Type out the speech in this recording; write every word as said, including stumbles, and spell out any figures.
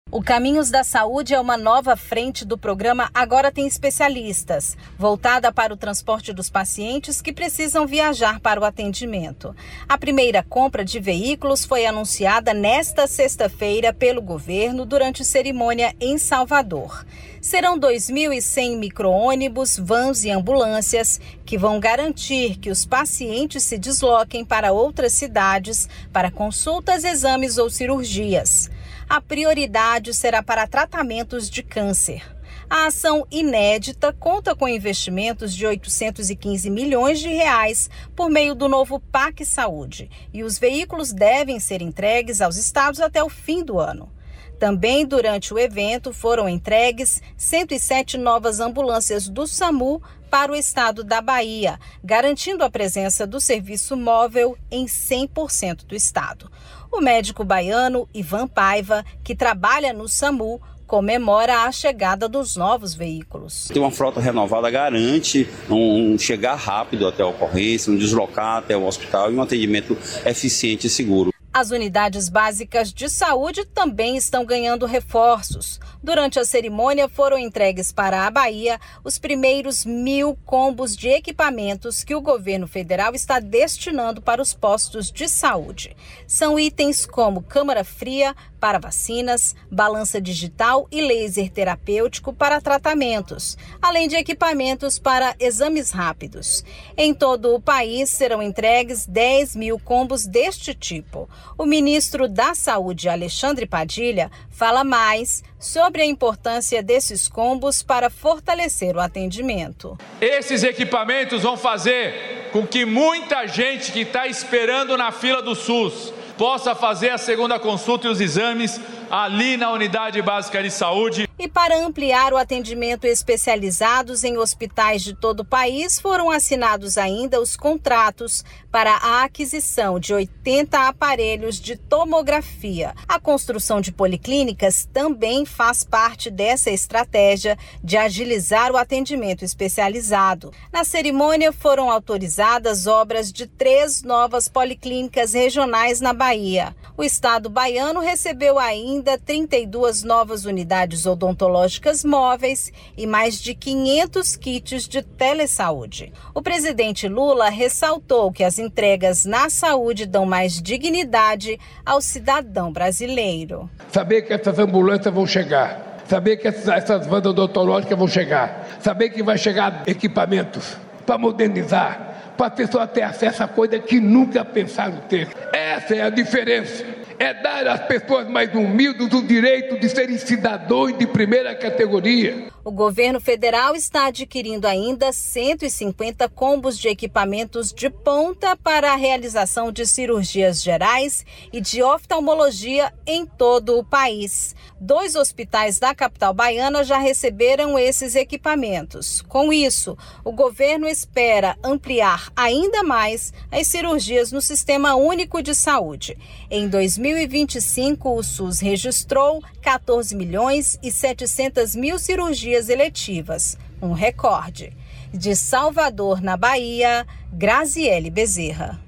O Caminhos da Saúde é uma nova frente do programa Agora Tem Especialistas, voltada para o transporte dos pacientes que precisam viajar para o atendimento. A primeira compra de veículos foi anunciada nesta sexta-feira pelo governo durante cerimônia em Salvador. Serão dois mil e cem micro-ônibus, vans e ambulâncias que vão garantir que os pacientes se desloquem para outras cidades para consultas, exames ou cirurgias. A prioridade será para tratamentos de câncer. A ação inédita conta com investimentos de oitocentos e quinze milhões de reais por meio do novo P A C Saúde, e os veículos devem ser entregues aos estados até o fim do ano. Também durante o evento foram entregues cento e sete novas ambulâncias do SAMU para o estado da Bahia, garantindo a presença do serviço móvel em cem por cento do estado. O médico baiano Ivan Paiva, que trabalha no SAMU, comemora a chegada dos novos veículos. Ter uma frota renovada garante um chegar rápido até a ocorrência, um deslocar até o hospital e um atendimento eficiente e seguro. As unidades básicas de saúde também estão ganhando reforços. Durante a cerimônia foram entregues para a Bahia os primeiros mil combos de equipamentos que o governo federal está destinando para os postos de saúde. São itens como câmara fria para vacinas, balança digital e laser terapêutico para tratamentos, além de equipamentos para exames rápidos. Em todo o país serão entregues dez mil combos deste tipo. O ministro da Saúde, Alexandre Padilha, fala mais sobre a importância desses combos para fortalecer o atendimento. Esses equipamentos vão fazer com que muita gente que está esperando na fila do SUS possa fazer a segunda consulta e os exames ali na unidade básica de saúde. E para ampliar o atendimento especializados em hospitais de todo o país, foram assinados ainda os contratos para a aquisição de oitenta aparelhos de tomografia. A construção de policlínicas também faz parte dessa estratégia de agilizar o atendimento especializado. Na cerimônia foram autorizadas obras de três novas policlínicas regionais na Bahia. O estado baiano recebeu ainda trinta e duas novas unidades odontológicas móveis e mais de quinhentos kits de telesaúde. O presidente Lula ressaltou que as entregas na saúde dão mais dignidade ao cidadão brasileiro. Saber que essas ambulâncias vão chegar, saber que essas, essas vans odontológicas vão chegar, saber que vai chegar equipamentos para modernizar, para a pessoa ter acesso a coisa que nunca pensaram ter. Essa é a diferença. É dar às pessoas mais humildes o direito de serem cidadãos de primeira categoria. O governo federal está adquirindo ainda cento e cinquenta combos de equipamentos de ponta para a realização de cirurgias gerais e de oftalmologia em todo o país. Dois hospitais da capital baiana já receberam esses equipamentos. Com isso, o governo espera ampliar ainda mais as cirurgias no Sistema Único de Saúde. Em dois mil e vinte e cinco, o SUS registrou quatorze milhões e setecentas mil cirurgias eletivas, um recorde. De Salvador, na Bahia, Graziele Bezerra.